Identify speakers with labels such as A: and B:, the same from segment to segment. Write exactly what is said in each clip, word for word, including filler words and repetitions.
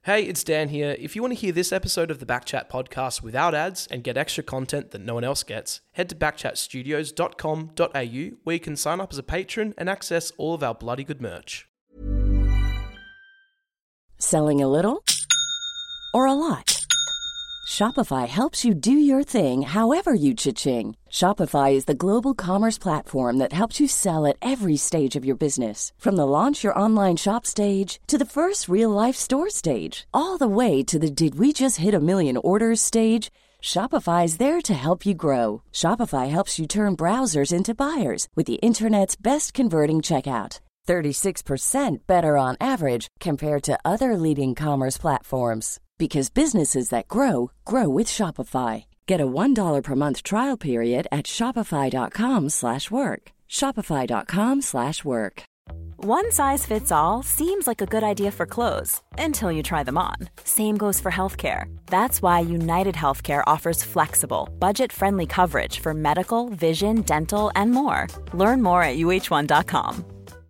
A: Hey, it's Dan here. If you want to hear this episode of the Backchat podcast without ads and get extra content that no one else gets, head to backchat studios dot com dot a u where you can sign up as a patron and access all of our bloody good merch.
B: Selling a little or a lot? Shopify helps you do your thing however you cha-ching. Shopify is the global commerce platform that helps you sell at every stage of your business. From the launch your online shop stage to the first real-life store stage, all the way to the did we just hit a million orders stage. Shopify is there to help you grow. Shopify helps you turn browsers into buyers with the internet's best converting checkout. thirty-six percent better on average compared to other leading commerce platforms. Because businesses that grow, grow with Shopify. Get a one dollar per month trial period at shopify.com slash work. Shopify.com slash work.
C: One size fits all seems like a good idea for clothes until you try them on. Same goes for healthcare. That's why United Healthcare offers flexible, budget-friendly coverage for medical, vision, dental, and more. Learn more at u h one dot com.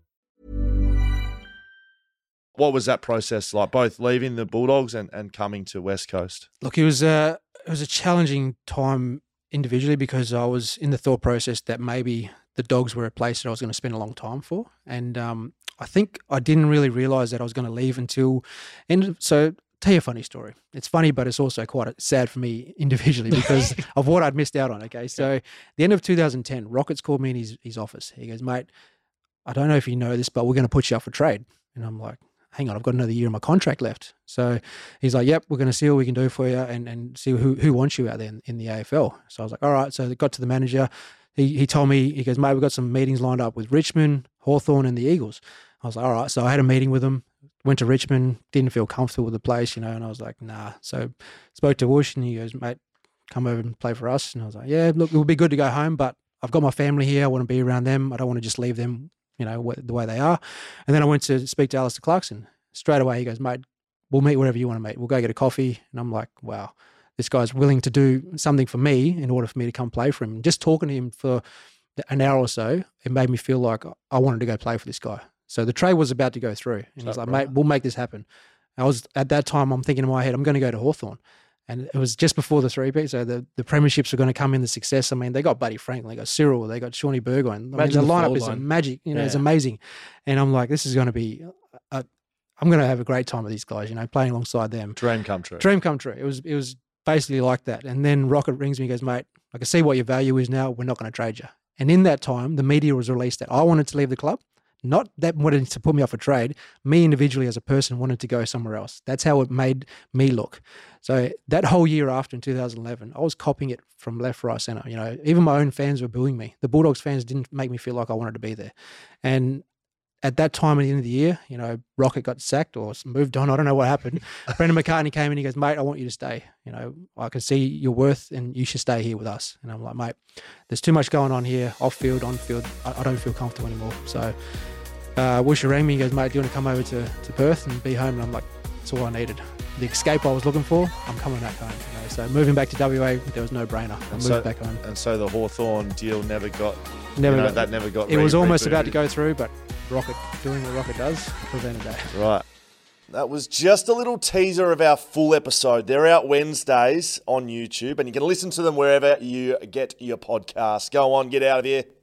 D: What was that process like, both leaving the Bulldogs and, and coming to West Coast?
E: Look, it was a it was a challenging time individually because I was in the thought process that maybe the Dogs were a place that I was going to spend a long time for, and um, I think I didn't really realise that I was going to leave until end. So, tell you a funny story. It's funny, but it's also quite sad for me individually because of what I'd missed out on. Okay, so the end of two thousand ten, Rockets called me in his his office. He goes, "Mate, I don't know if you know this, but we're going to put you up for trade," and I'm like, hang on, I've got another year of my contract left. So he's like, yep, we're going to see what we can do for you and, and see who, who wants you out there in, in the A F L. So I was like, all right. So they got to the manager. He he told me, he goes, mate, we've got some meetings lined up with Richmond, Hawthorn and the Eagles. I was like, all right. So I had a meeting with them, went to Richmond, didn't feel comfortable with the place, you know, and I was like, nah. So spoke to Woosh and he goes, mate, come over and play for us. And I was like, yeah, look, it would be good to go home, but I've got my family here. I want to be around them. I don't want to just leave them, you know, the way they are. And then I went to speak to Alistair Clarkson. Straight away, he goes, mate, we'll meet wherever you want to meet. We'll go get a coffee. And I'm like, wow, this guy's willing to do something for me in order for me to come play for him. And just talking to him for an hour or so, it made me feel like I wanted to go play for this guy. So the trade was about to go through. And he's like, right, mate, we'll make this happen. I was, at that time, I'm thinking in my head, I'm going to go to Hawthorn. And it was just before the three-peat, so the, the premierships were going to come in, the success. I mean, they got Buddy Franklin, they got Cyril, they got Shawnee Burgoyne. I mean, the lineup is line. magic, you know, yeah. It's amazing. And I'm like, this is going to be, a, I'm going to have a great time with these guys, you know, playing alongside them.
D: Dream come true.
E: Dream come true. It was it was basically like that. And then Rocket rings me and goes, mate, I can see what your value is now. We're not going to trade you. And in that time, the media was released that I wanted to leave the club. Not that wanted to put me off a trade. Me individually as a person wanted to go somewhere else. That's how it made me look. So that whole year after in two thousand eleven, I was copying it from left, right, centre. You know, even my own fans were booing me. The Bulldogs fans didn't make me feel like I wanted to be there. And at that time at the end of the year, you know, Rocket got sacked or moved on. I don't know what happened. Brendan McCartney came in, he goes, mate, I want you to stay. You know, I can see your worth and you should stay here with us. And I'm like, mate, there's too much going on here, off field, on field. I, I don't feel comfortable anymore. So uh, Woosha rang me, he goes, mate, do you want to come over to, to Perth and be home? And I'm like, that's all I needed. The escape I was looking for, I'm coming back home. You know? So moving back to W A, there was no brainer. I moved
D: so,
E: back home.
D: And so the Hawthorn deal never got,
E: never
D: you know,
E: got
D: that never got
E: It re- was almost
D: rebooted.
E: about to go through, but Rocket doing what Rocket does prevented that.
D: Right. That was just a little teaser of our full episode. They're out Wednesdays on YouTube, and you can listen to them wherever you get your podcast. Go on, get out of here.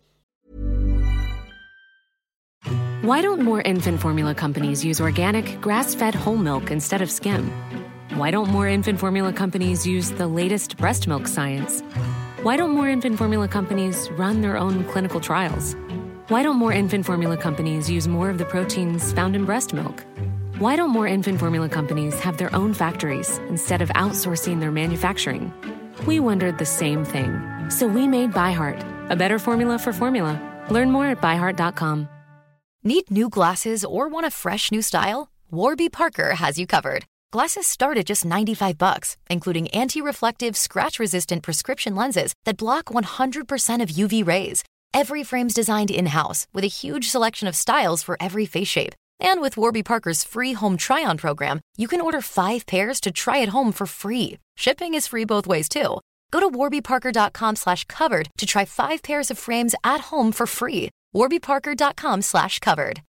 F: Why don't more infant formula companies use organic, grass-fed whole milk instead of skim? Why don't more infant formula companies use the latest breast milk science? Why don't more infant formula companies run their own clinical trials? Why don't more infant formula companies use more of the proteins found in breast milk? Why don't more infant formula companies have their own factories instead of outsourcing their manufacturing? We wondered the same thing. So we made ByHeart, a better formula for formula. Learn more at by heart dot com.
G: Need new glasses or want a fresh new style? Warby Parker has you covered. Glasses start at just ninety-five bucks, including anti-reflective, scratch-resistant prescription lenses that block one hundred percent of U V rays. Every frame's designed in-house with a huge selection of styles for every face shape. And with Warby Parker's free home try-on program, you can order five pairs to try at home for free. Shipping is free both ways, too. Go to warby parker dot com slash covered to try five pairs of frames at home for free. warby parker dot com slash covered.